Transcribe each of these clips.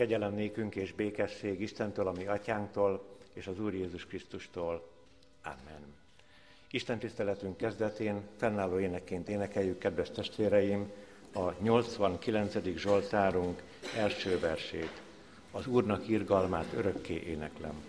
Kegyelem nékünk és békesség Istentől, a mi atyánktól, és az Úr Jézus Krisztustól. Amen. Isten tiszteletünk kezdetén fennálló énekként énekeljük, kedves testvéreim, a 89. Zsoltárunk első versét. Az Úrnak irgalmát örökké éneklem.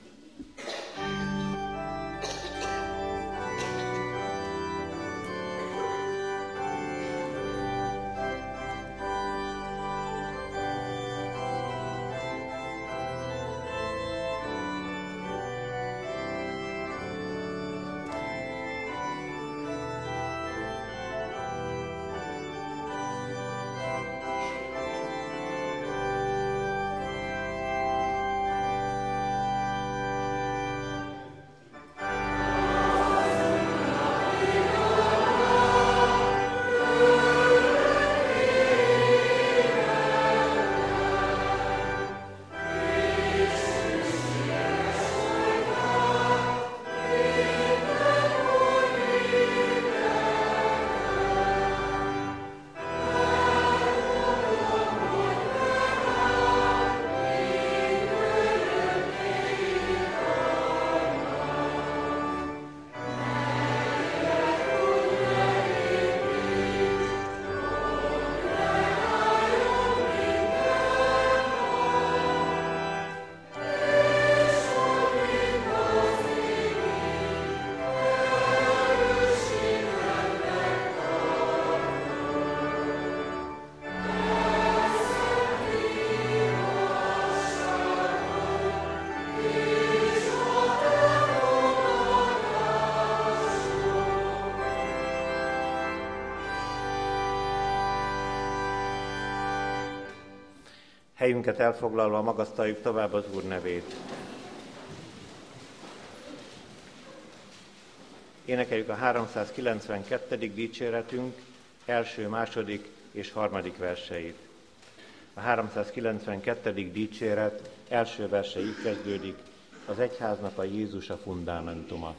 Helyünket elfoglalva magasztaljuk tovább az Úr nevét. Énekeljük a 392. dicséretünk első, második és harmadik verseit. A 392. dicséret első verse így kezdődik: az egyháznak a Jézus a fundamentuma.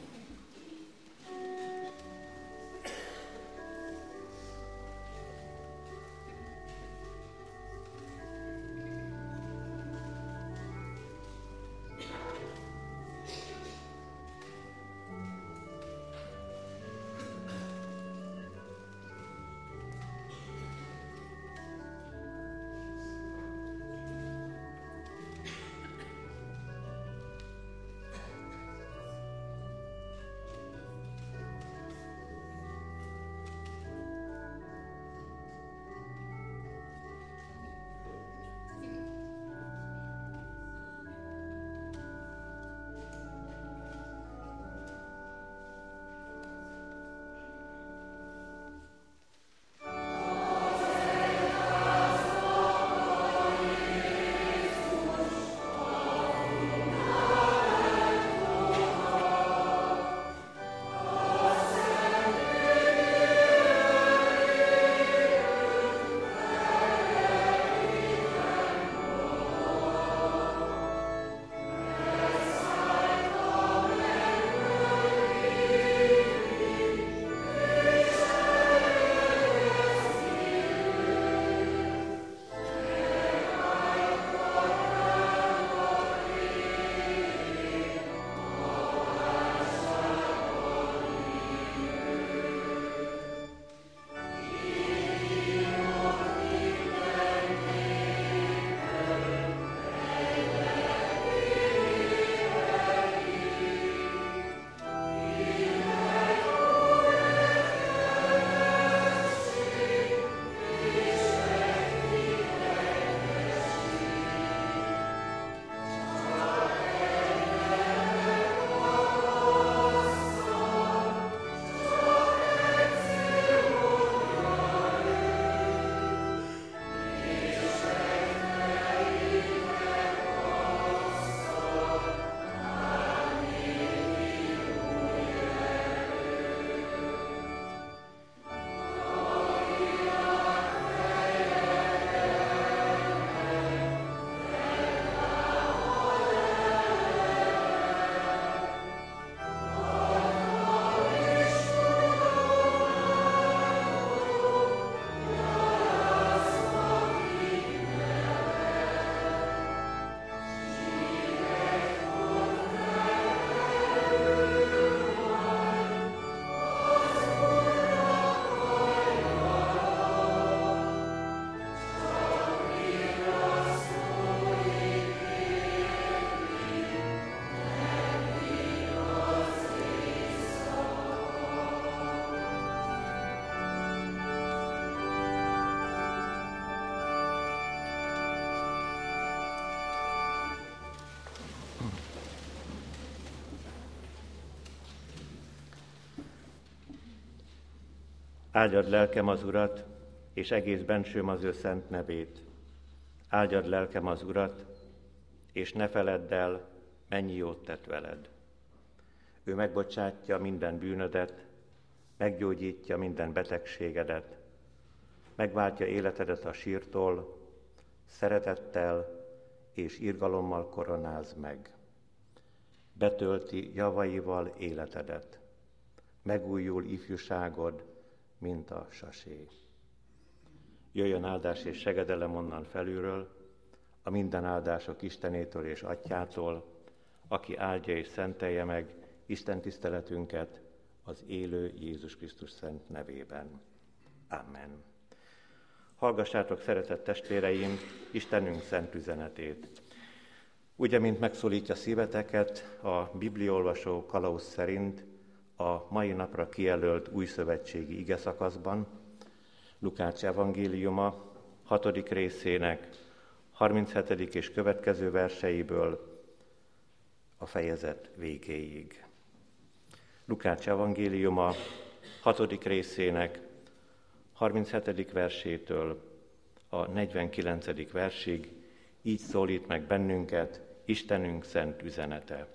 Áldjad lelkem az Urat, és egész bensőm az ő szent nevét. Áldjad lelkem az Urat, és ne feledd el, mennyi jót tett veled. Ő megbocsátja minden bűnödet, meggyógyítja minden betegségedet, megváltja életedet a sírtól, szeretettel és irgalommal koronáz meg. Betölti javaival életedet, megújul ifjúságod, mint a sasé. Jöjjön áldás és segedelem onnan felülről, a minden áldások Istenétől és Atyától, aki áldja és szentelje meg Isten tiszteletünket az élő Jézus Krisztus szent nevében. Amen. Hallgassátok, szeretett testvéreim, Istenünk szent üzenetét. Úgy, mint megszólítja szíveteket, a bibliaolvasó kalauz szerint a mai napra kijelölt újszövetségi igeszakaszban, Lukács evangéliuma 6. részének 37. és következő verseiből a fejezet végéig. Lukács evangéliuma 6. részének 37. versétől a 49. versig így szólít meg bennünket Istenünk szent üzenete.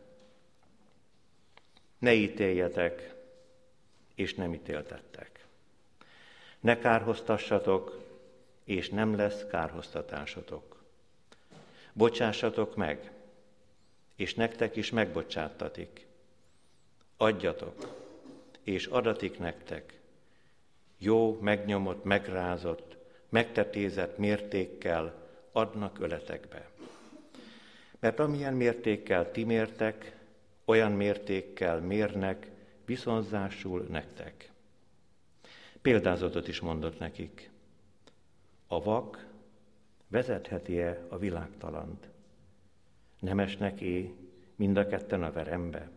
Ne ítéljetek, és nem ítéltettek. Ne kárhoztassatok, és nem lesz kárhoztatásotok. Bocsássatok meg, és nektek is megbocsáttatik. Adjatok, és adatik nektek. Jó, megnyomott, megrázott, megtetézett mértékkel adnak öletekbe. Mert amilyen mértékkel ti mértek, olyan mértékkel mérnek, viszonzásul nektek. Példázatot is mondott nekik. A vak vezetheti-e a világtalant? Nem esnek-é mind a ketten a verembe?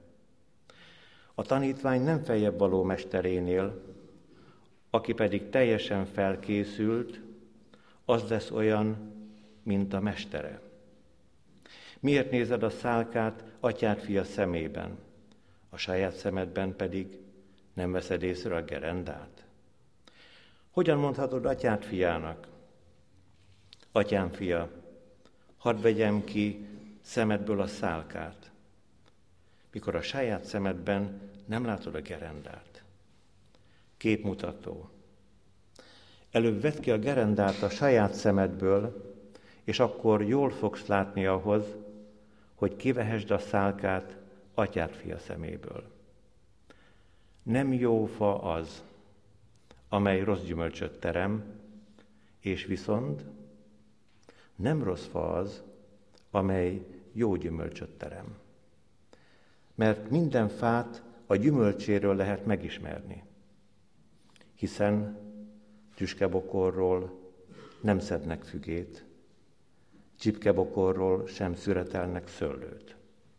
A tanítvány nem feljebb való mesterénél, aki pedig teljesen felkészült, az lesz olyan, mint a mestere. Miért nézed a szálkát atyád fia szemében, a saját szemedben pedig nem veszed észre a gerendát? Hogyan mondhatod atyád fiának? Atyám fia, hadd vegyem ki szemedből a szálkát, mikor a saját szemedben nem látod a gerendát. Képmutató. Előbb vedd ki a gerendát a saját szemedből, és akkor jól fogsz látni ahhoz, hogy kivehesd a szálkát atyád fia szeméből. Nem jó fa az, amely rossz gyümölcsöt terem, és viszont nem rossz fa az, amely jó gyümölcsöt terem. Mert minden fát a gyümölcséről lehet megismerni, hiszen tüskebokorról nem szednek fügét, csipkebokorról sem szüretelnek szőlőt.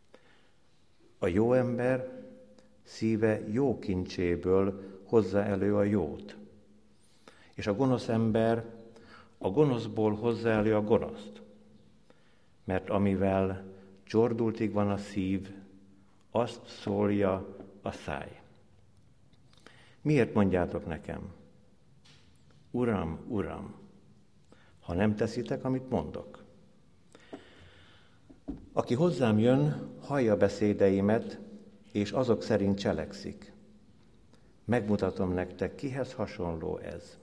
A jó ember szíve jó kincséből hozza elő a jót, és a gonosz ember a gonoszból hozza elő a gonoszt, mert amivel csordultig van a szív, azt szólja a száj. Miért mondjátok nekem? Uram, Uram, ha nem teszitek, amit mondok. Aki hozzám jön, hallja beszédeimet, és azok szerint cselekszik. Megmutatom nektek, kihez hasonló ez.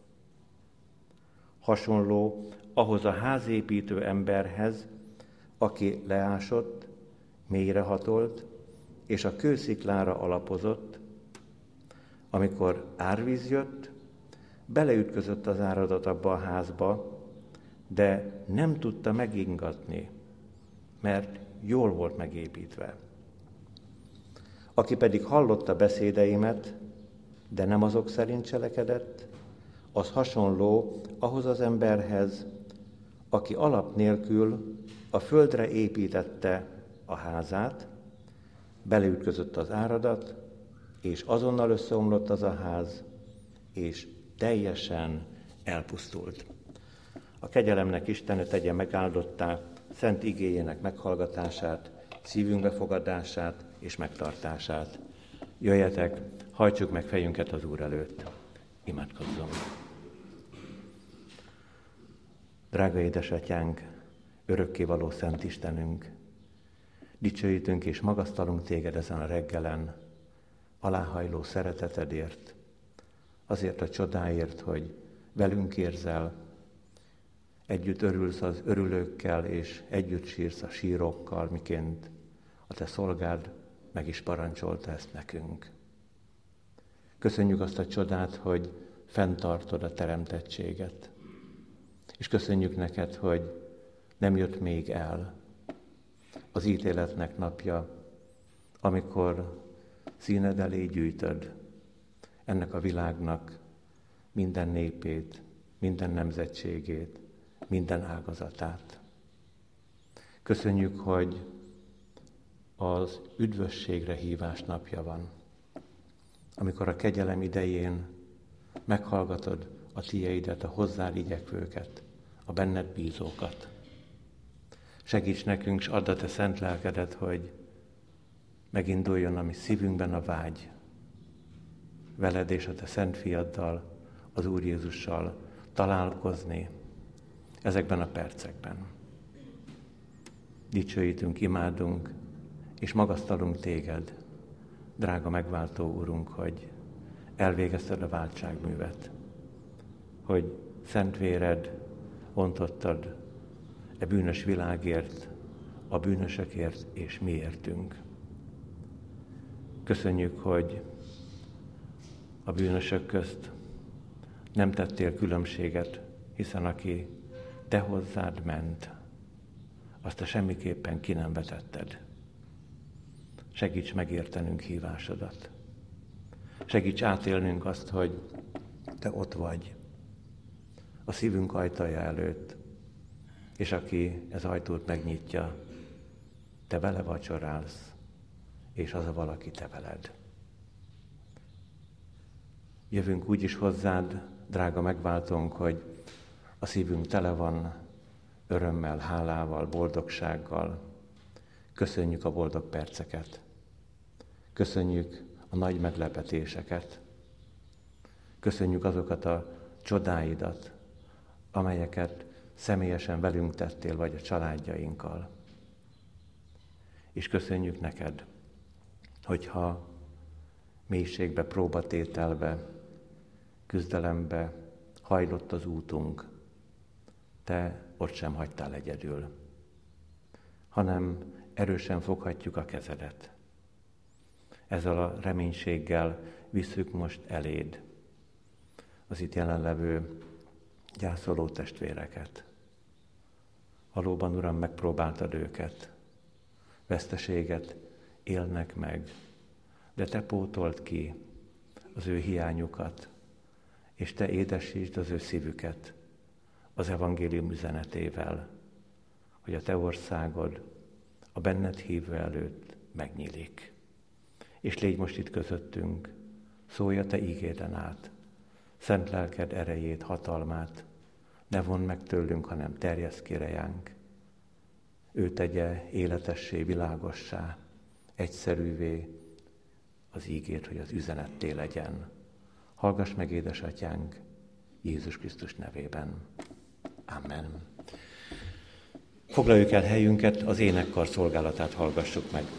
Hasonló ahhoz a házépítő emberhez, aki leásott, mélyrehatolt, és a kősziklára alapozott. Amikor árvíz jött, beleütközött az áradat abba a házba, de nem tudta megingatni, mert jól volt megépítve. Aki pedig hallotta beszédeimet, de nem azok szerint cselekedett, az hasonló ahhoz az emberhez, aki alap nélkül a földre építette a házát, beleütközött az áradat, és azonnal összeomlott az a ház, és teljesen elpusztult. A kegyelemnek Istene tegye megáldottá szent igéjének meghallgatását, szívünk befogadását és megtartását. Jöjjetek, hajtsuk meg fejünket az Úr előtt. Imádkozzunk. Drága édesatyánk, örökkévaló Szent Istenünk, dicsőítünk és magasztalunk téged ezen a reggelen, aláhajló szeretetedért, azért a csodáért, hogy velünk érzel, együtt örülsz az örülőkkel, és együtt sírsz a sírókkal, miként a te szolgád meg is parancsolta ezt nekünk. Köszönjük azt a csodát, hogy fenntartod a teremtettséget. És köszönjük neked, hogy nem jött még el az ítéletnek napja, amikor színed elé gyűjtöd ennek a világnak minden népét, minden nemzetségét, minden ágazatát. Köszönjük, hogy az üdvösségre hívás napja van, amikor a kegyelem idején meghallgatod a tieidet, a hozzád igyekvőket, a benned bízókat. Segíts nekünk, s add a te szent lelkedet, hogy meginduljon a mi szívünkben a vágy, veled és a te szent fiaddal, az Úr Jézussal találkozni ezekben a percekben. Dicsőítünk, imádunk, és magasztalunk téged, drága megváltó Urunk, hogy elvégezted a váltságművet, hogy szent véred ontottad e bűnös világért, a bűnösökért és miértünk. Köszönjük, hogy a bűnösök közt nem tettél különbséget, hiszen aki te hozzád ment, azt te semmiképpen ki nem vetetted. Segíts megértenünk hívásodat. Segíts átélnünk azt, hogy te ott vagy a szívünk ajtaja előtt, és aki ez ajtót megnyitja, te vele vacsorálsz, és az a valaki te veled. Jövünk úgy is hozzád, drága megváltónk, hogy a szívünk tele van örömmel, hálával, boldogsággal. Köszönjük a boldog perceket. Köszönjük a nagy meglepetéseket. Köszönjük azokat a csodáidat, amelyeket személyesen velünk tettél, vagy a családjainkkal. És köszönjük neked, hogyha mélységbe, próbatételbe, küzdelembe hajlott az útunk, te ott sem hagytál egyedül, hanem erősen foghatjuk a kezedet. Ezzel a reménységgel visszük most eléd az itt jelenlevő gyászoló testvéreket. Valóban, Uram, megpróbáltad őket, veszteséget élnek meg, de te pótold ki az ő hiányukat, és te édesítsd az ő szívüket az evangélium üzenetével, hogy a te országod a benned hívő előtt megnyílik. És légy most itt közöttünk, szólj a te ígéden át, szent lelked erejét, hatalmát, ne vondd meg tőlünk, hanem terjeszd ki rejánk. Ő tegye életessé, világossá, egyszerűvé az ígét, hogy az üzenetté legyen. Hallgass meg, édesatyánk, Jézus Krisztus nevében. Amen. Foglaljuk el helyünket, az énekkar szolgálatát hallgassuk meg.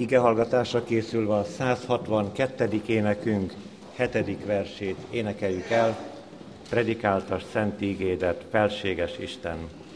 Igehallgatásra készülve a 162. énekünk 7. versét énekeljük el. Predikáltas szent ígédet, felséges Isten!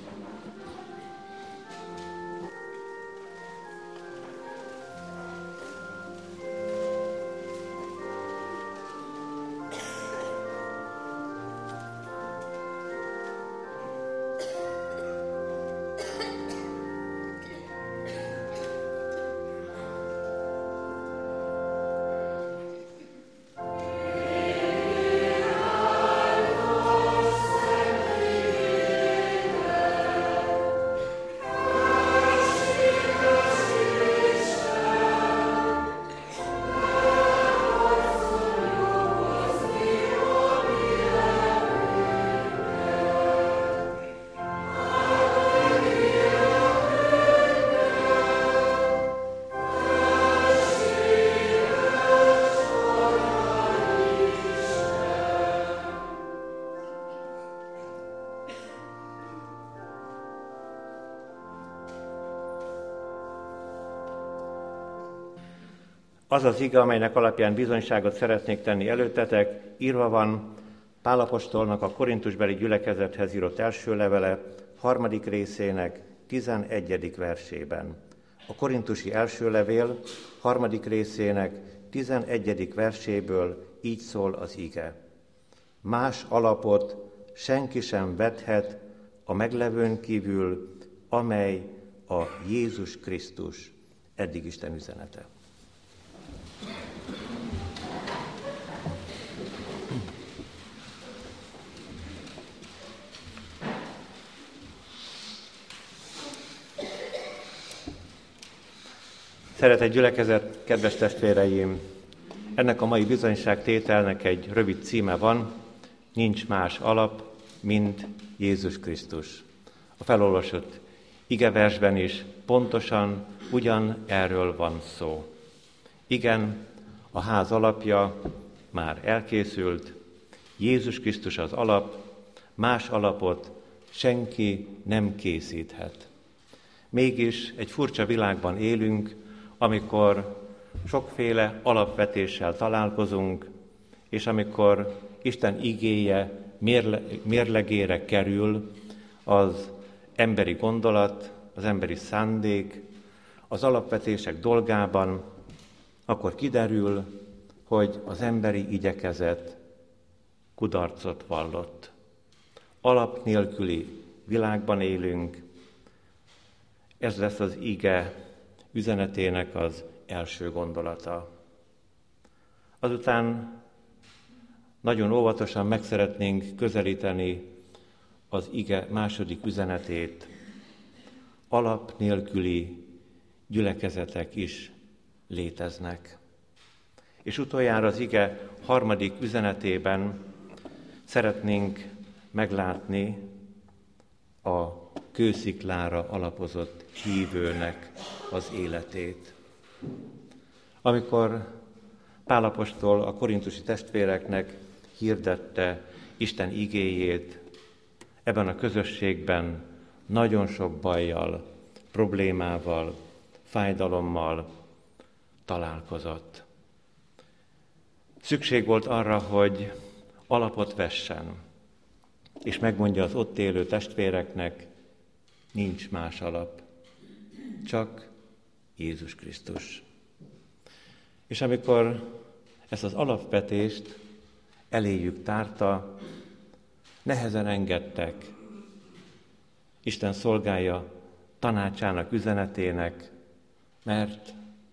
Az az ige, amelynek alapján bizonyságot szeretnék tenni előttetek, írva van Pál apostolnak a korintusbeli gyülekezethez írott első levele 3. részének 11. versében. A korintusi első levél 3. részének 11. verséből így szól az ige. Más alapot senki sem vethet a meglevőn kívül, amely a Jézus Krisztus. Eddig Isten üzenete. Szeretett gyülekezet, kedves testvéreim! Ennek a mai bizonyságtételnek egy rövid címe van, nincs más alap, mint Jézus Krisztus. A felolvasott igeversben is pontosan ugyan erről van szó. Igen, a ház alapja már elkészült, Jézus Krisztus az alap, más alapot senki nem készíthet. Mégis egy furcsa világban élünk, amikor sokféle alapvetéssel találkozunk, és amikor Isten igéje mérlegére kerül az emberi gondolat, az emberi szándék, az alapvetések dolgában, akkor kiderül, hogy az emberi igyekezet kudarcot vallott. Alap nélküli világban élünk, ez lesz az ige üzenetének az első gondolata. Azután nagyon óvatosan meg szeretnénk közelíteni az ige második üzenetét. Alap nélküli gyülekezetek is léteznek. És utoljára az ige harmadik üzenetében szeretnénk meglátni a kősziklára alapozott hívőnek az életét. Amikor Pál apostol a korintusi testvéreknek hirdette Isten igéjét, ebben a közösségben nagyon sok bajjal, problémával, fájdalommal találkozott. Szükség volt arra, hogy alapot vessen, és megmondja az ott élő testvéreknek, nincs más alap, csak Jézus Krisztus. És amikor ezt az alapvetést eléjük tárta, nehezen engedtek Isten szolgája tanácsának, üzenetének, mert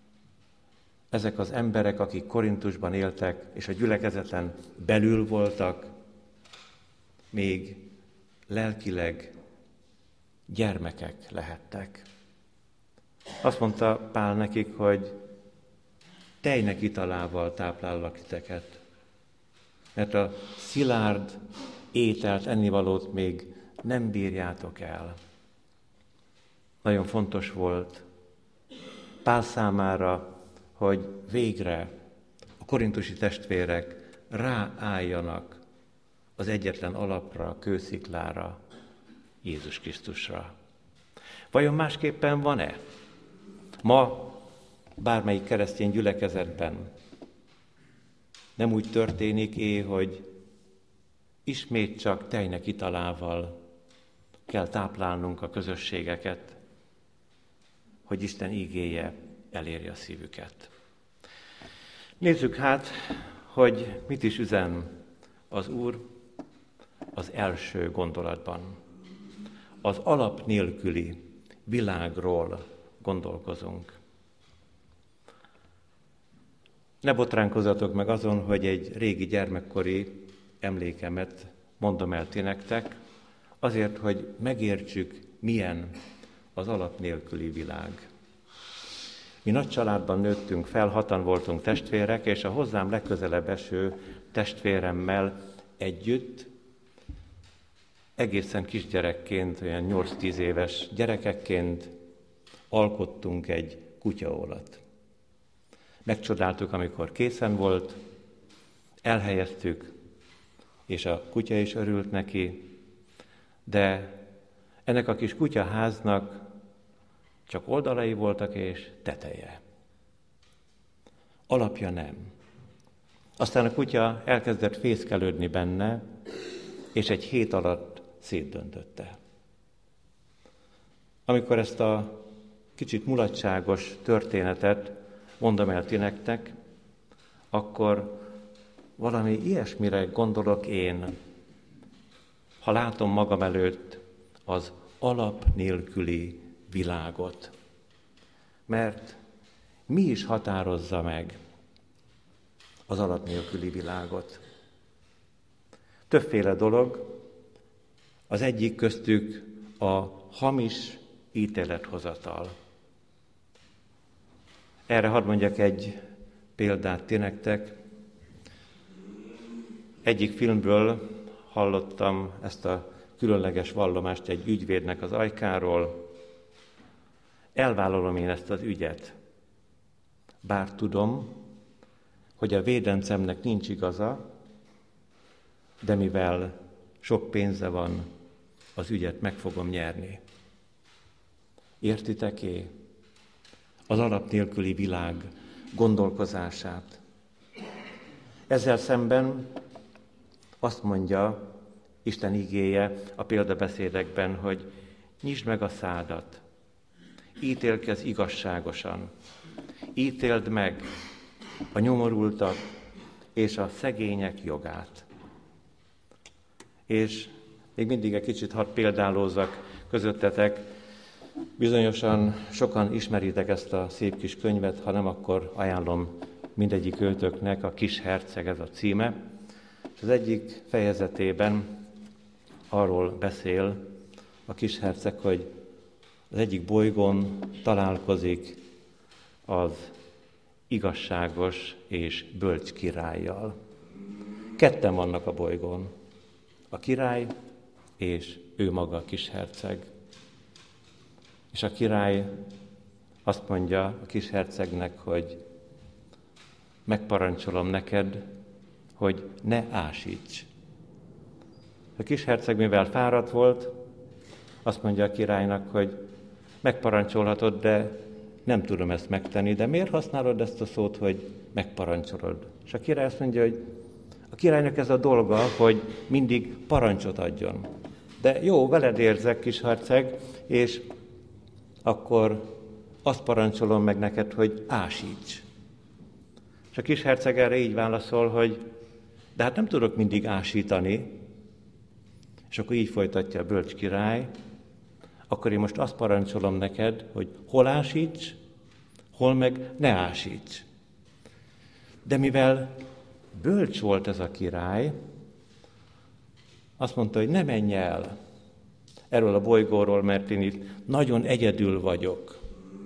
ezek az emberek, akik Korintusban éltek, és a gyülekezeten belül voltak, még lelkileg gyermekek lehettek. Azt mondta Pál nekik, hogy tejnek italával táplállak titeket, mert a szilárd ételt, ennivalót még nem bírjátok el. Nagyon fontos volt Pál számára, hogy végre a korintusi testvérek ráálljanak az egyetlen alapra, a kősziklára, Jézus Krisztusra. Vajon másképpen van-e? Ma bármelyik keresztény gyülekezetben nem úgy történik, hogy ismét csak tejnek italával kell táplálnunk a közösségeket, hogy Isten ígéje elérje a szívüket. Nézzük hát, hogy mit is üzen az Úr az első gondolatban. Az alap nélküli világról gondolkozunk. Ne botránkozzatok meg azon, hogy egy régi gyermekkori emlékemet mondom el ti nektek, azért, hogy megértsük, milyen az alap nélküli világ. Mi nagy családban nőttünk fel, 6-an voltunk testvérek, és a hozzám legközelebb eső testvéremmel együtt, egészen kisgyerekként, olyan 8-10 éves gyerekekként alkottunk egy kutyaólat. Megcsodáltuk, amikor készen volt, elhelyeztük, és a kutya is örült neki, de ennek a kis kutyaháznak csak oldalai voltak és teteje. Alapja nem. Aztán a kutya elkezdett fészkelődni benne, és egy hét alatt szétdöntötte. Amikor ezt a kicsit mulatságos történetet mondom el ti nektek, akkor valami ilyesmire gondolok én, ha látom magam előtt az alap nélküli világot. Mert mi is határozza meg az alap nélküli világot? Többféle dolog, az egyik köztük a hamis ítélethozatal. Erre hadd mondjak egy példát ti nektek. Egyik filmből hallottam ezt a különleges vallomást egy ügyvédnek az ajkáról. Elvállalom én ezt az ügyet, bár tudom, hogy a védencemnek nincs igaza, de mivel sok pénze van, az ügyet meg fogom nyerni. Értitek-e az alap nélküli világ gondolkozását? Ezzel szemben azt mondja Isten igéje a példabeszédekben, hogy nyisd meg a szádat, ítélkezz igazságosan, ítéld meg a nyomorultak és a szegények jogát. És még mindig egy kicsit hadd példálózzak közöttetek, bizonyosan sokan ismeritek ezt a szép kis könyvet, ha nem, akkor ajánlom mindegyik őtöknek, a Kis herceg ez a címe. És az egyik fejezetében arról beszél a kis herceg, hogy az egyik bolygón találkozik az igazságos és bölcs királlyal. Ketten vannak a bolygón, a király és ő maga a kis herceg. És a király azt mondja a kis hercegnek, hogy megparancsolom neked, hogy ne ásíts. A kis herceg, mivel fáradt volt, azt mondja a királynak, hogy megparancsolhatod, de nem tudom ezt megtenni, de miért használod ezt a szót, hogy megparancsolod? És a király azt mondja, hogy a királynak ez a dolga, hogy mindig parancsot adjon. De jó, veled érzek, kis herceg, és akkor azt parancsolom meg neked, hogy ásíts. És a kis herceg erre így válaszol, hogy de hát nem tudok mindig ásítani. És akkor így folytatja a bölcs király, akkor én most azt parancsolom neked, hogy hol ásíts, hol meg ne ásíts. De mivel bölcs volt ez a király, azt mondta, hogy ne menj el erről a bolygóról, mert én itt nagyon egyedül vagyok.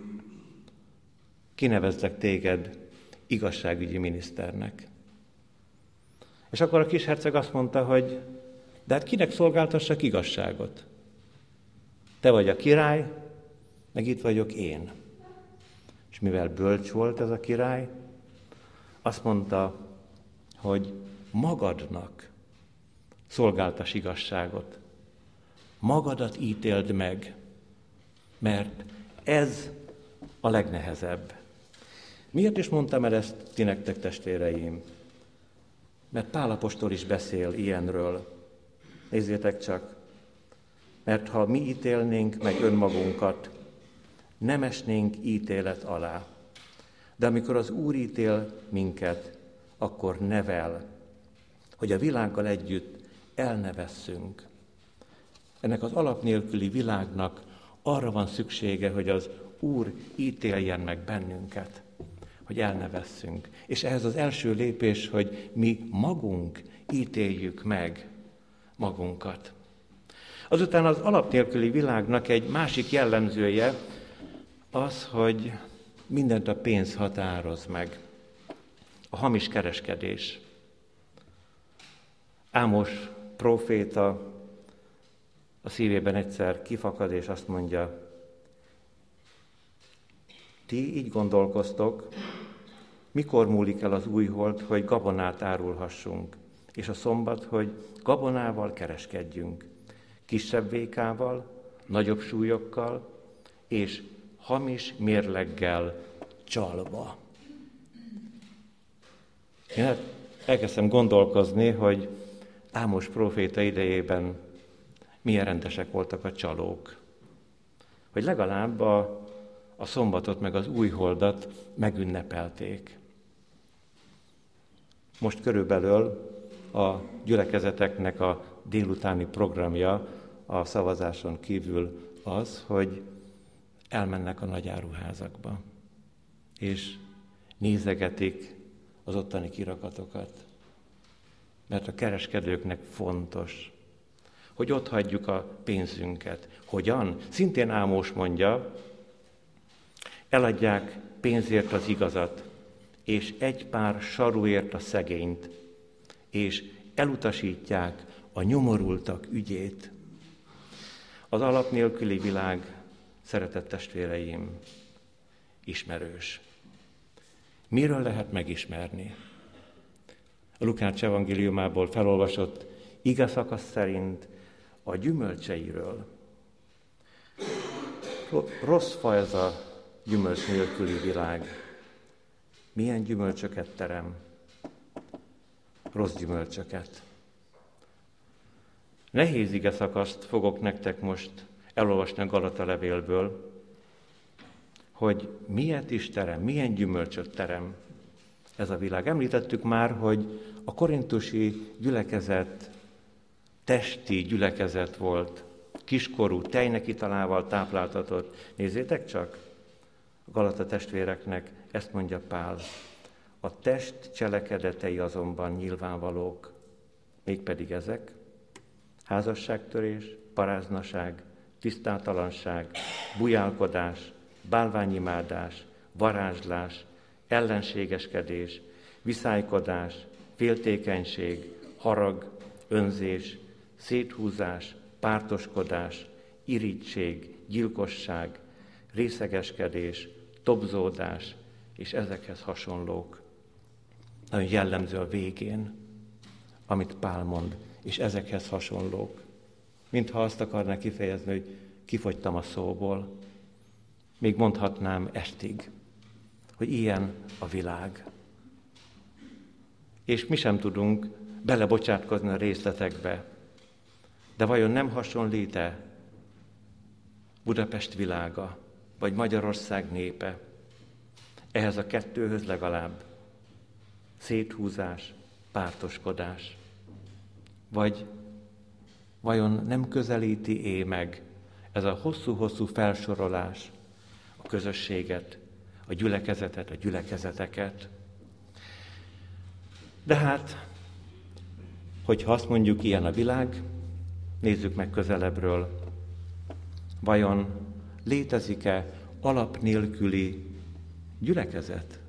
Kinevezlek téged igazságügyi miniszternek. És akkor a kis herceg azt mondta, hogy de hát kinek szolgáltassak igazságot? Te vagy a király, meg itt vagyok én. És mivel bölcs volt ez a király, azt mondta, hogy magadnak szolgáltass igazságot. Magadat ítéld meg, mert ez a legnehezebb. Miért is mondtam el ezt ti nektek, testvéreim? Mert Pál apostol is beszél ilyenről. Nézzétek csak, mert ha mi ítélnénk meg önmagunkat, nem esnénk ítélet alá. De amikor az Úr ítél minket, akkor nevel, hogy a világgal együtt el ne vesszünk. Ennek az alap nélküli világnak arra van szüksége, hogy az Úr ítéljen meg bennünket, hogy el ne vesszünk. És ehhez az első lépés, hogy mi magunk ítéljük meg magunkat. Azután az alap nélküli világnak egy másik jellemzője az, hogy mindent a pénz határoz meg. A hamis kereskedés. Ámos próféta a szívében egyszer kifakad, és azt mondja, ti így gondolkoztok, mikor múlik el az újhold, hogy gabonát árulhassunk, és a szombat, hogy gabonával kereskedjünk, kisebb vékával, nagyobb súlyokkal, és hamis mérleggel csalva. Én elkezdtem gondolkozni, hogy Ámos próféta idejében milyen rendesek voltak a csalók. Hogy legalább a szombatot meg az újholdat megünnepelték. Most körülbelül a gyülekezeteknek a délutáni programja a szavazáson kívül az, hogy elmennek a nagyáruházakba, és nézegetik az ottani kirakatokat. Mert a kereskedőknek fontos, hogy ott hagyjuk a pénzünket. Hogyan? Szintén Ámos mondja, eladják pénzért az igazat, és egy pár saruért a szegényt, és elutasítják a nyomorultak ügyét. Az alap nélküli világ, szeretett testvéreim, ismerős. Miről lehet megismerni? A Lukács evangéliumából felolvasott igeszakasz szerint a gyümölcseiről. Rossz faj ez a gyümölcs nélküli világ. Milyen gyümölcsöket terem? Rossz gyümölcsöket. Nehéz igeszakaszt fogok nektek most elolvasni a Galata levélből, hogy miért is terem, milyen gyümölcsöt terem ez a világ. Említettük már, hogy a korintusi gyülekezet testi gyülekezet volt, kiskorú, tejnekitalával tápláltatott. Nézzétek csak, a Galata testvéreknek ezt mondja Pál. A test cselekedetei azonban nyilvánvalók, mégpedig ezek: házasságtörés, paráznaság, tisztátalanság, bujálkodás, bálványimádás, varázslás, ellenségeskedés, viszálykodás, féltékenység, harag, önzés, széthúzás, pártoskodás, irigység, gyilkosság, részegeskedés, tobzódás és ezekhez hasonlók. Nagyon jellemző a végén, amit Pál mond, és ezekhez hasonlók. Mintha azt akarná kifejezni, hogy kifogytam a szóból. Még mondhatnám estig, hogy ilyen a világ. És mi sem tudunk belebocsátkozni a részletekbe. De vajon nem hasonlít-e Budapest világa, vagy Magyarország népe ehhez a kettőhöz legalább? Széthúzás, pártoskodás. Vagy vajon nem közelíti meg ez a hosszú-hosszú felsorolás a közösséget, a gyülekezetet, a gyülekezeteket? De hát, hogyha azt mondjuk, ilyen a világ, nézzük meg közelebbről, vajon létezik-e alap nélküli gyülekezet?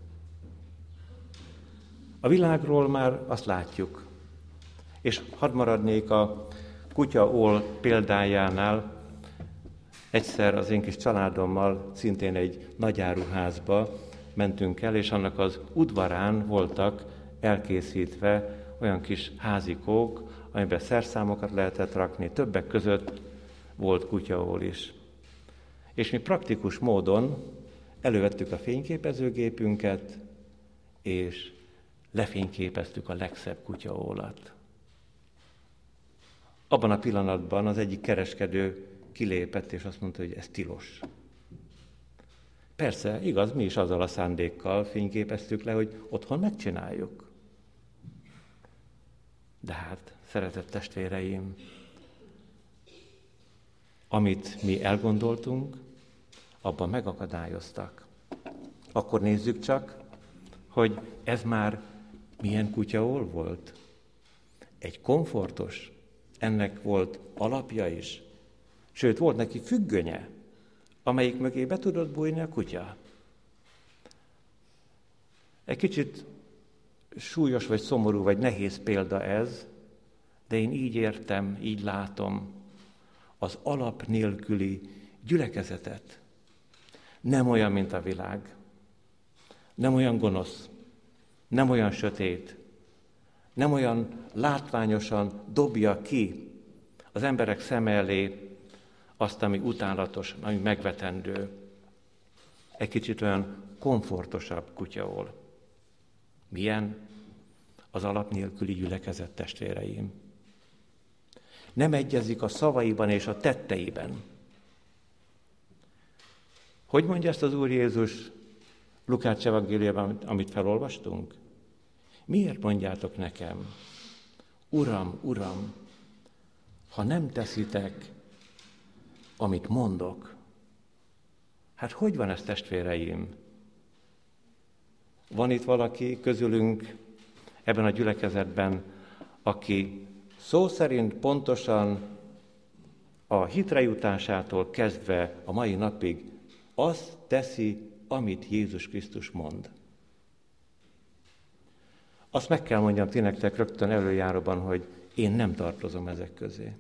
A világról már azt látjuk. És hadd maradnék a kutyaól példájánál. Egyszer az én kis családommal szintén egy nagyáruházba mentünk el, és annak az udvarán voltak elkészítve olyan kis házikók, amiben szerszámokat lehetett rakni, többek között volt kutyaól is. És mi praktikus módon Elővettük a fényképezőgépünket, és lefényképeztük a legszebb kutyaólat. Abban a pillanatban az egyik kereskedő kilépett, és azt mondta, hogy ez tilos. Persze, igaz, mi is azzal a szándékkal fényképeztük le, hogy otthon megcsináljuk. De hát, szeretett testvéreim, amit mi elgondoltunk, abban megakadályoztak. Akkor nézzük csak, hogy ez már milyen kutyaól volt. Egy komfortos, ennek volt alapja is, sőt, volt neki függönye, amelyik mögé be tudott bújni a kutya. Egy kicsit súlyos, vagy szomorú, vagy nehéz példa ez, de én így értem, így látom az alap nélküli gyülekezetet. Nem olyan, mint a világ. Nem olyan gonosz, nem olyan sötét, nem olyan látványosan dobja ki az emberek szeme elé azt, ami utálatos, ami megvetendő. Egy kicsit olyan komfortosabb kutyaól. Milyen? Az alap nélküli gyülekezet, testvéreim. Nem egyezik a szavaiban és a tetteiben. Hogy mondja ezt az Úr Jézus Lukács evangéliumában, amit felolvastunk? Miért mondjátok nekem, Uram, Uram, ha nem teszitek, amit mondok? Hát hogy van ez, testvéreim? Van itt valaki közülünk ebben a gyülekezetben, aki szó szerint pontosan a hitre jutásától kezdve a mai napig azt teszi, amit Jézus Krisztus mond. Azt meg kell mondjam ti nektek rögtön előjáróban, hogy én nem tartozom ezek közé.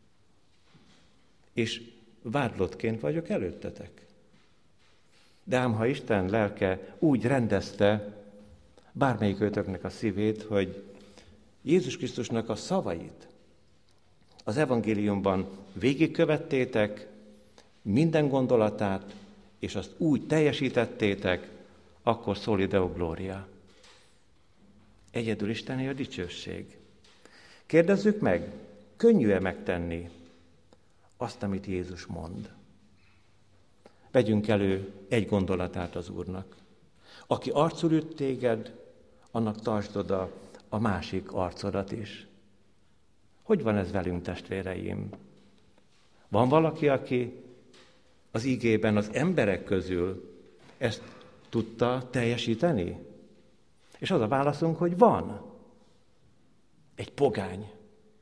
És vádlottként vagyok előttetek. De ám ha Isten lelke úgy rendezte bármelyik őtöknek a szívét, hogy Jézus Krisztusnak a szavait az evangéliumban végigkövettétek, minden gondolatát, és azt úgy teljesítettétek, akkor soli Deo gloria. Egyedül Istené a dicsőség. Kérdezzük meg, könnyű-e megtenni azt, amit Jézus mond? Vegyünk elő egy gondolatát az Úrnak. Aki arcul üt téged, annak tartsd oda a másik arcodat is. Hogy van ez velünk, testvéreim? Van valaki, aki az igében az emberek közül ezt tudta teljesíteni? És az a válaszunk, hogy van. Egy pogány.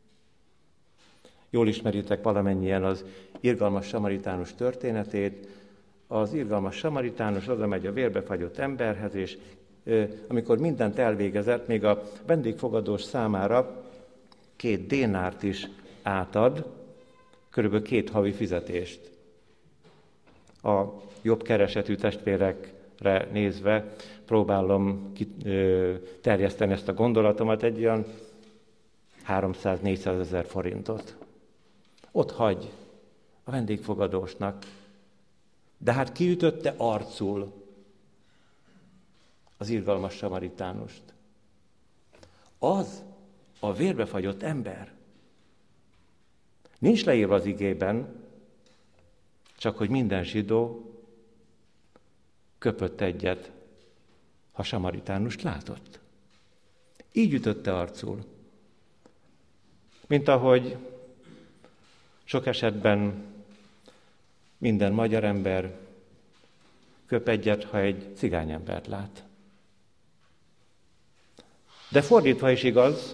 Jól ismeritek valamennyien az irgalmas samaritánus történetét. Az irgalmas samaritánus oda megy a vérbefagyott emberhez, és amikor mindent elvégezett, még a vendégfogadós számára 2 dénárt is átad, körülbelül 2 havi fizetést. A jobb keresetű testvérekre nézve próbálom terjeszteni ezt a gondolatomat, egy olyan 300-400 ezer forintot. Ott hagy a vendégfogadósnak. De hát kiütötte arcul az irgalmas samaritánust? Az a vérbefagyott ember. Nincs leírva az igében, csak hogy minden zsidó köpött egyet, ha samaritánust látott. Így ütötte arcul. Mint ahogy sok esetben minden magyar ember köp egyet, ha egy cigányembert lát. De fordítva is igaz,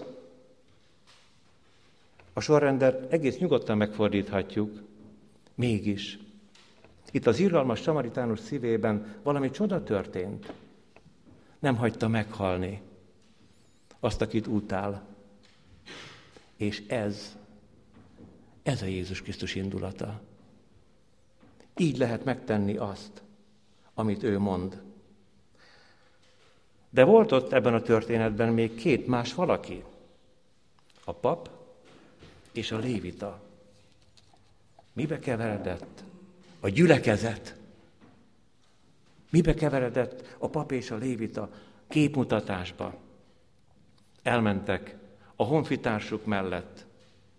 a sorrendet egész nyugodtan megfordíthatjuk, mégis. Itt az irgalmas samaritánus szívében valami csoda történt. Nem hagyta meghalni azt, akit utál. És ez a Jézus Krisztus indulata. Így lehet megtenni azt, amit ő mond. De volt ott ebben a történetben még 2 más valaki. A pap és a lévita. Mibe keveredett? A gyülekezet. Mibe keveredett a pap és a lévita? Képmutatásba. Elmentek a honfitársuk mellett.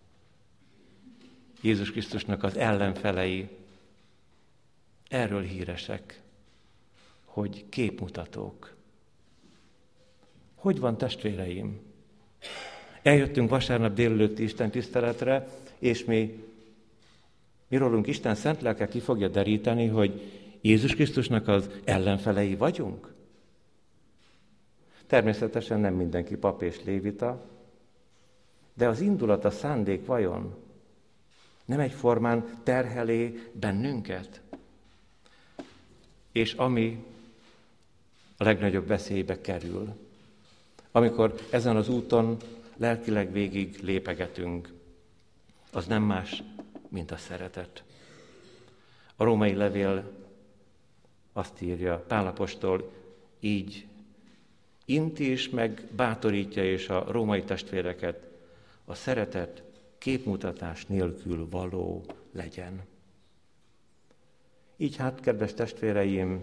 Jézus Krisztusnak az ellenfelei erről híresek, hogy képmutatók. Hogy van, testvéreim? Eljöttünk vasárnap délelőtti Isten tiszteletre, és mi rólunk Isten szent lelke ki fogja deríteni, hogy Jézus Krisztusnak az ellenfelei vagyunk? Természetesen nem mindenki pap és lévita, de az indulat, a szándék vajon nem egyformán terhelé bennünket? És ami a legnagyobb veszélybe kerül, amikor ezen az úton lelkileg végig lépegetünk, az nem más, mint a szeretet. A római levél azt írja, Pál apostol így inti is, meg bátorítja és a római testvéreket, a szeretet képmutatás nélkül való legyen. Így hát, kedves testvéreim,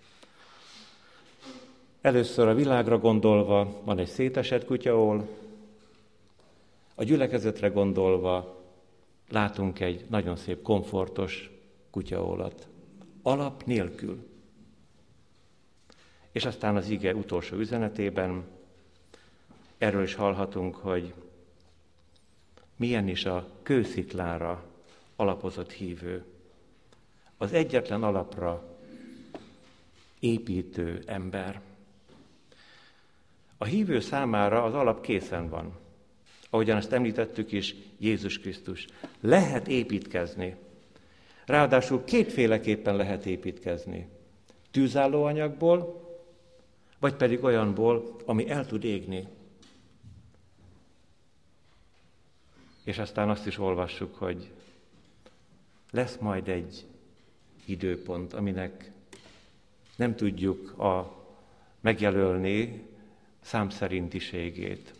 először a világra gondolva van egy szétesett kutyaól, a gyülekezetre gondolva látunk egy nagyon szép, komfortos kutyaólat. Alap nélkül. És aztán az ige utolsó üzenetében erről is hallhatunk, hogy milyen is a kősziklára alapozott hívő. Az egyetlen alapra építő ember. A hívő számára az alap készen van. Ahogyan ezt említettük is, Jézus Krisztus. Lehet építkezni. Ráadásul kétféleképpen lehet építkezni. Tűzálló anyagból, vagy pedig olyanból, ami el tud égni. És aztán azt is olvassuk, hogy lesz majd egy időpont, aminek nem tudjuk megjelölni számszerintiségét,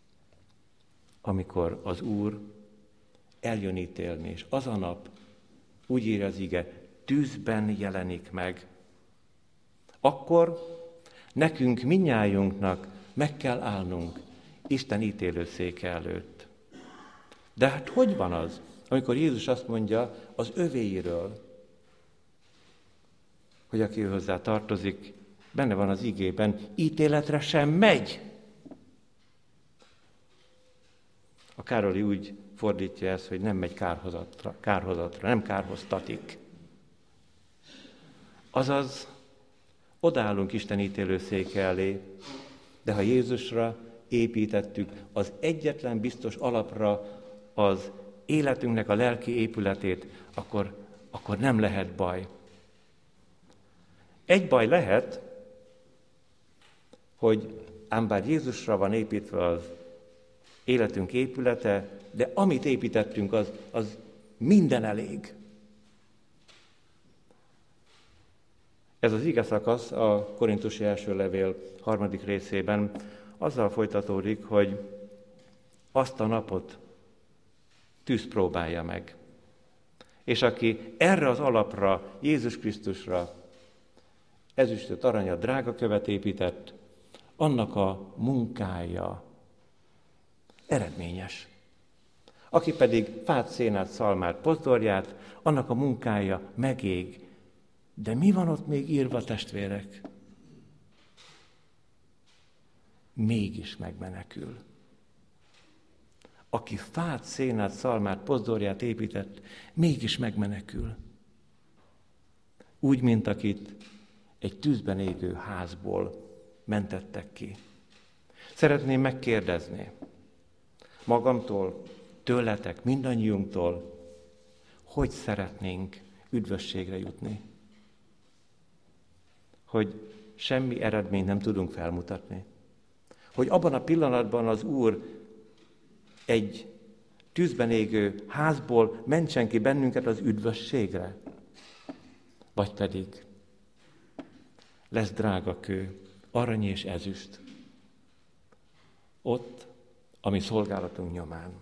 amikor az Úr eljön ítélni, és az a nap, úgy írja az ige, tűzben jelenik meg. Akkor nekünk mindnyájunknak meg kell állnunk Isten ítélőszéke előtt. De hát hogy van az, amikor Jézus azt mondja az övéiről, hogy aki hozzá tartozik, benne van az igében, ítéletre sem megy. A Károli úgy fordítja ezt, hogy nem megy kárhozatra, nem kárhoztatik. Azaz, odaállunk Isten ítélőszéke elé, de ha Jézusra építettük az egyetlen biztos alapra az életünknek a lelki épületét, akkor nem lehet baj. Egy baj lehet, hogy ám bár Jézusra van építve az életünk épülete, de amit építettünk, az minden elég. Ez az ige szakasz a Korintusi első levél 3. részében azzal folytatódik, hogy azt a napot tűz próbálja meg. És aki erre az alapra, Jézus Krisztusra, ezüstöt, aranyat, drága követ épített, annak a munkája eredményes. Aki pedig fát, szénát, szalmát, pozdorját, annak a munkája megég. De mi van ott még írva, testvérek? Mégis megmenekül. Aki fát, szénát, szalmát, pozdorját épített, mégis megmenekül. Úgy, mint akit egy tűzben égő házból mentettek ki. Szeretném megkérdezni magamtól, tőletek, mindannyiunktól, hogy szeretnénk üdvösségre jutni. Hogy semmi eredményt nem tudunk felmutatni. Hogy abban a pillanatban az Úr egy tűzben égő házból mentsen ki bennünket az üdvösségre. Vagy pedig lesz drága kő, arany és ezüst. Ott, a mi szolgálatunk nyomán.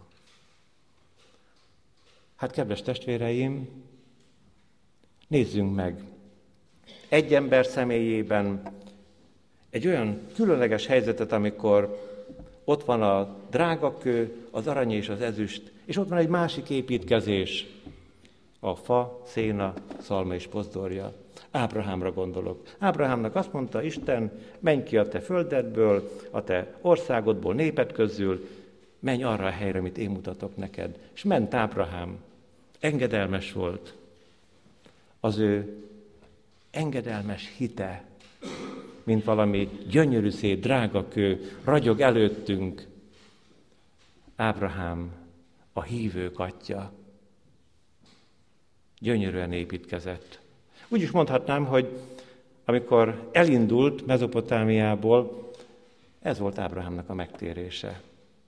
Hát, kedves testvéreim, nézzünk meg egy ember személyében egy olyan különleges helyzetet, amikor ott van a drágakő, az arany és az ezüst, és ott van egy másik építkezés, a fa, széna, szalma és pozdorja. Ábrahámra gondolok. Ábrahámnak azt mondta Isten, menj ki a te földedből, a te országodból, néped közül, menj arra a helyre, amit én mutatok neked. És ment Ábrahám. Engedelmes volt. Az ő engedelmes hite, mint valami gyönyörű szép, drága kő, ragyog előttünk. Ábrahám a hívők atya. Gyönyörűen építkezett. Úgy is mondhatnám, hogy amikor elindult Mezopotámiából, ez volt Ábrahámnak a megtérése.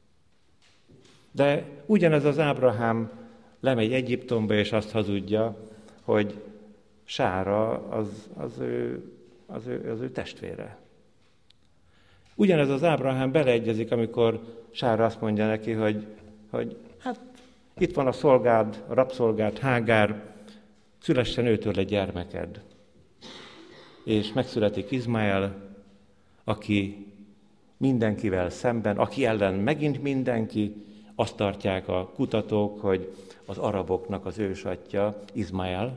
De ugyanez az Ábrahám lemegy Egyiptomba, és azt hazudja, hogy Sára az ő testvére. Ugyanez az Ábrahám beleegyezik, amikor Sára azt mondja neki, hogy hát itt van a szolgád, a rabszolgád Hágár, szülessen őtől egy gyermeked. És megszületik Izmael, aki mindenkivel szemben, aki ellen megint mindenki, azt tartják a kutatók, hogy az araboknak az ősatja Izmael.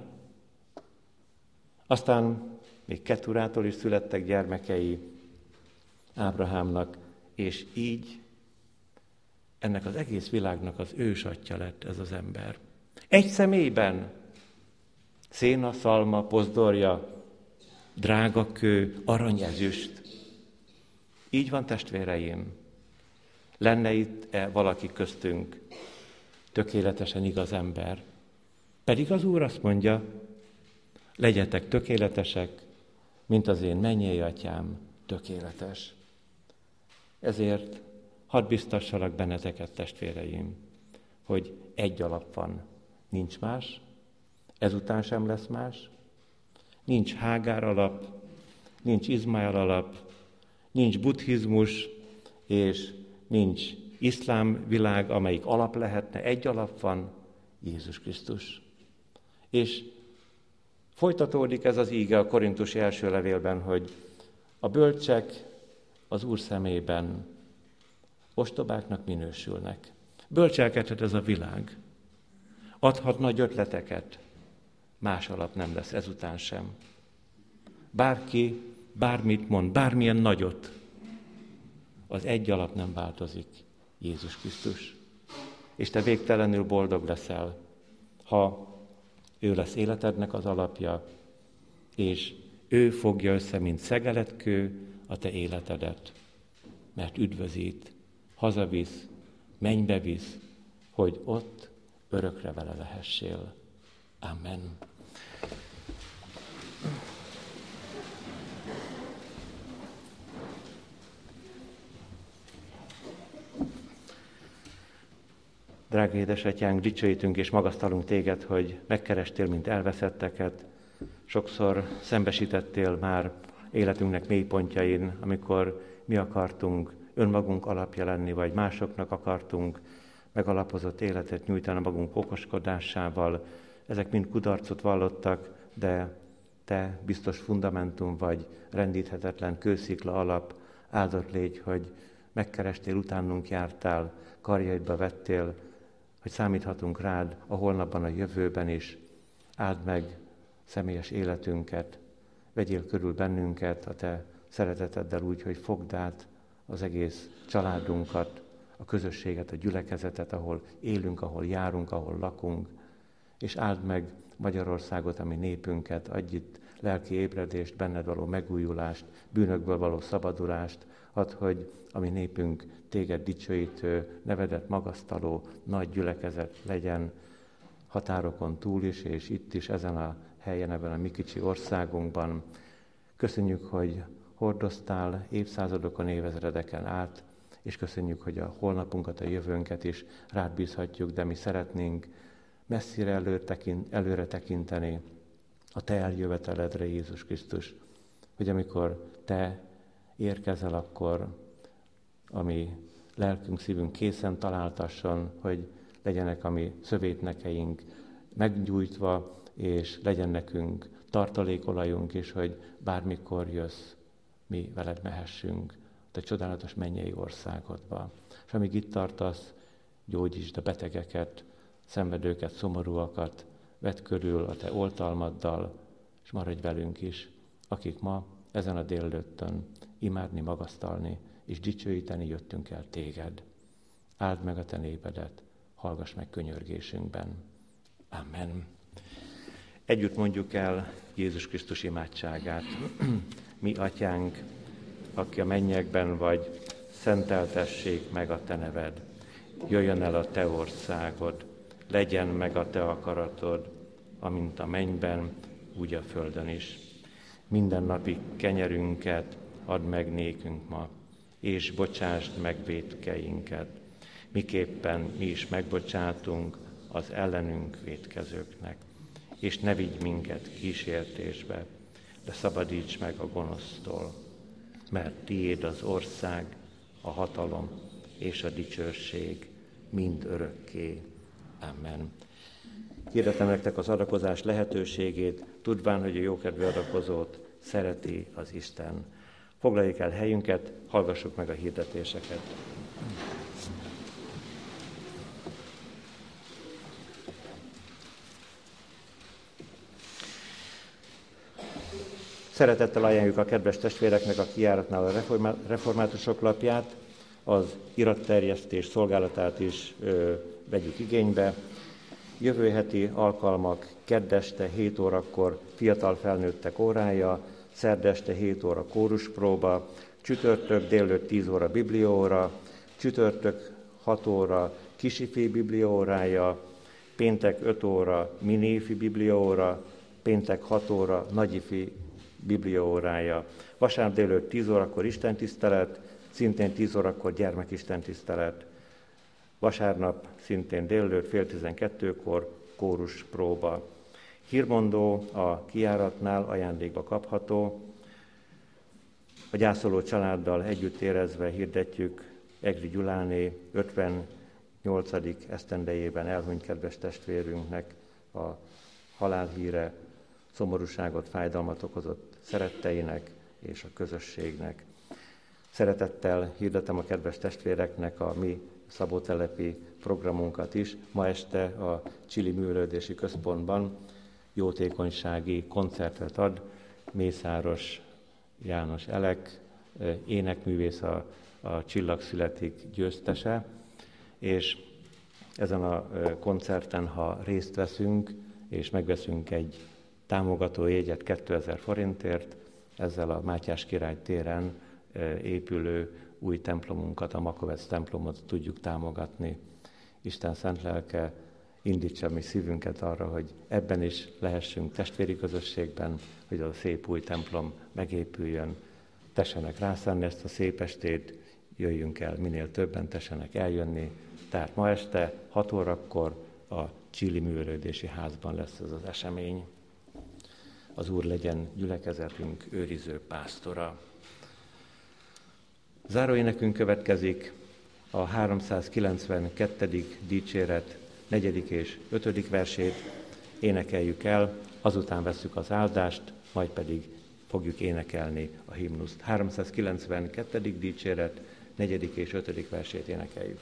Aztán még Keturától is születtek gyermekei Ábrahámnak, és így ennek az egész világnak az ősatja lett ez az ember. Egy személyben széna, szalma, pozdorja, drágakő, arany-ezüst. Így van, testvéreim. Lenne itt valaki köztünk, tökéletesen igaz ember. Pedig az Úr azt mondja, legyetek tökéletesek, mint az én mennyei atyám tökéletes. Ezért hadd biztassalak benneteket, testvéreim, hogy egy alap van, nincs más, ezután sem lesz más, nincs Hágár alap, nincs Izmael alap, nincs buddhizmus, és nincs iszlám világ, amelyik alap lehetne, egy alap van, Jézus Krisztus. És folytatódik ez az íge a Korintusi első levélben, hogy a bölcsek az Úr szemében ostobáknak minősülnek. Bölcselkedhet ez a világ. Adhat nagy ötleteket, más alap nem lesz ezután sem. Bárki bármit mond, bármilyen nagyot, az egy alap nem változik, Jézus Krisztus. És te végtelenül boldog leszel, ha ő lesz életednek az alapja, és ő fogja össze, mint szegeletkő a te életedet, mert üdvözít, hazavisz, mennybe visz, hogy ott örökre vele lehessél. Amen. Drága édesatyánk, dicsőítünk és magasztalunk téged, hogy megkerestél, mint elveszetteket. Sokszor szembesítettél már életünknek mélypontjain, amikor mi akartunk önmagunk alapja lenni, vagy másoknak akartunk megalapozott életet nyújtani magunk okoskodásával. Ezek mind kudarcot vallottak, de te biztos fundamentum vagy, rendíthetetlen kőszikla alap. Áldott légy, hogy megkerestél, utánunk jártál, karjaidba vettél, hogy számíthatunk rád a holnapban, a jövőben is. Áld meg személyes életünket, vegyél körül bennünket a te szereteteddel úgy, hogy fogd át az egész családunkat, a közösséget, a gyülekezetet, ahol élünk, ahol járunk, ahol lakunk, és áld meg Magyarországot, ami népünket, adj itt lelki ébredést, benned való megújulást, bűnökből való szabadulást, add, hogy a mi népünk téged dicsőítő, nevedet magasztaló nagy gyülekezet legyen határokon túl is, és itt is, ezen a helyen, ebben a mi kicsi országunkban. Köszönjük, hogy hordoztál évszázadokon, évezredeken át, és köszönjük, hogy a holnapunkat, a jövőnket is rád bízhatjuk, de mi szeretnénk messzire előre tekinteni a te eljöveteledre, Jézus Krisztus, hogy amikor te érkezel, akkor a mi lelkünk, szívünk készen találtasson, hogy legyenek a mi szövétnekeink meggyújtva, és legyen nekünk tartalékolajunk is, hogy bármikor jössz, mi veled mehessünk a csodálatos mennyei országodba. És amíg itt tartasz, gyógyítsd a betegeket, szenvedőket, szomorúakat, vedd körül a te oltalmaddal, és maradj velünk is, akik ma ezen a délelőttön imádni, magasztalni és dicsőíteni jöttünk el téged. Áld meg a te népedet, hallgass meg könyörgésünkben. Amen. Együtt mondjuk el Jézus Krisztus imádságát. Mi atyánk, aki a mennyekben vagy, szenteltessék meg a te neved. Jöjjön el a te országod, legyen meg a te akaratod, amint a mennyben, úgy a földön is. Mindennapi kenyerünket add meg nékünk ma, és bocsásd meg vétkeinket, miképpen mi is megbocsátunk az ellenünk vétkezőknek. És ne vigy minket kísértésbe, de szabadíts meg a gonosztól, mert tiéd az ország, a hatalom és a dicsőség mind örökké. Amen. Hirdetem nektek az adakozás lehetőségét, tudván, hogy a jókedvű adakozót szereti az Isten. Foglaljuk el helyünket, hallgassuk meg a hirdetéseket. Szeretettel ajánljuk a kedves testvéreknek a kijáratnál a reformátusok lapját, az iratterjesztés szolgálatát is vegyük igénybe. Jövő heti alkalmak kedd este 7 órakor fiatal felnőttek órája, szerd este 7 óra kóruspróba, csütörtök délelőtt 10 óra bibliaóra, csütörtök 6 óra kisifi bibliaórája, péntek 5 óra minifi bibliaóra, péntek 6 óra nagyifi bibliaórája. Vasárnap délelőtt 10 órakor istentisztelet, szintén 10 órakor gyermekistentisztelet. Vasárnap szintén délelőtt fél 12-kor kórus próba. Hírmondó a kijáratnál ajándékba kapható. A gyászoló családdal együtt érezve hirdetjük Egri Gyuláné 58. esztendejében elhunyt kedves testvérünknek a halálhíre, szomorúságot, fájdalmat okozott szeretteinek és a közösségnek. Szeretettel hirdetem a kedves testvéreknek a mi szabótelepi programunkat is. Ma este a Csili Művelődési Központban jótékonysági koncertet ad Mészáros János Elek, énekművész, a Csillag születik győztese, és ezen a koncerten, ha részt veszünk, és megveszünk egy támogatójegyet 2000 forintért, ezzel a Mátyás király téren épülő új templomunkat, a Makovec templomot tudjuk támogatni. Isten szent lelke indítsa mi szívünket arra, hogy ebben is lehessünk testvéri közösségben, hogy az a szép új templom megépüljön. Tessenek rászánni ezt a szép estét, jöjjünk el minél többen, tessenek eljönni. Tehát ma este 6 órakor a Csili Művelődési Házban lesz ez az esemény. Az Úr legyen gyülekezetünk őriző pásztora. Záróénekünk következik, a 392. dicséret 4. és 5. versét énekeljük el, azután vesszük az áldást, majd pedig fogjuk énekelni a himnuszt. 392. dicséret 4. és 5. versét énekeljük.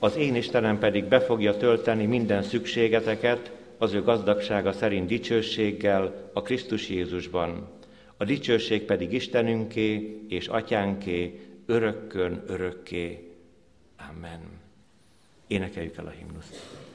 Az én Istenem pedig be fogja tölteni minden szükségeteket az ő gazdagsága szerint dicsőséggel a Krisztus Jézusban. A dicsőség pedig Istenünké és Atyánké, örökkön örökké. Amen. Énekeljük el a himnuszt.